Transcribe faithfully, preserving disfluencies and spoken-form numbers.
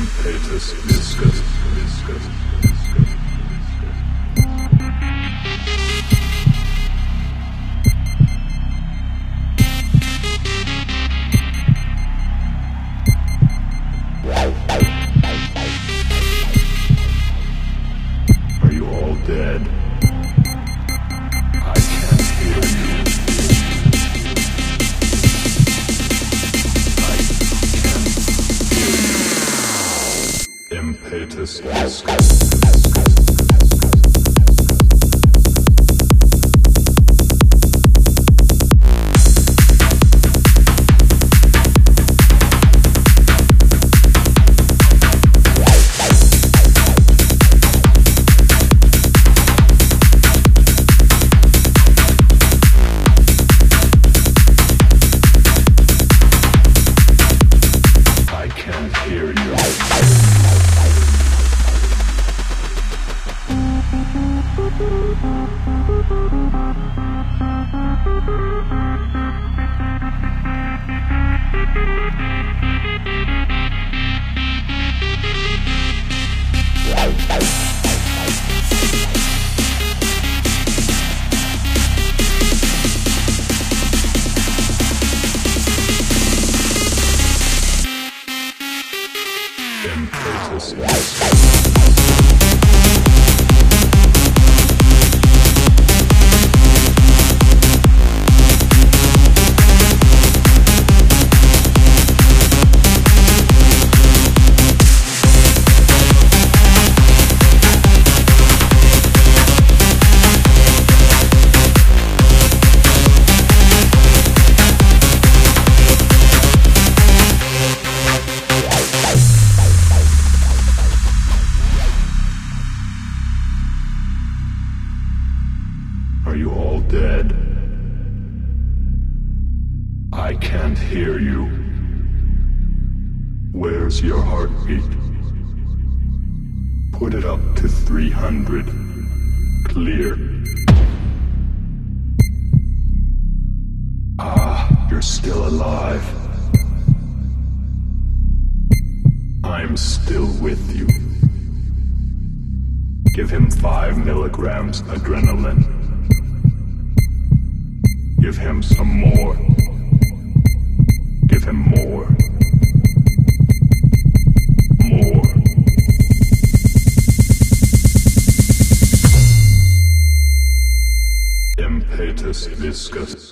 Impetus viscous, viscous, viscous. Are you all dead? I can't hear you. I can't hear you. Impetus viscous. Impetus viscous. Are you all dead? I can't hear you. Where's your heartbeat? Put it up to three hundred. Clear. Ah, you're still alive. I'm still with you. Give him five milligrams adrenaline. Give him some more. Give him more. More. Impetus viscous.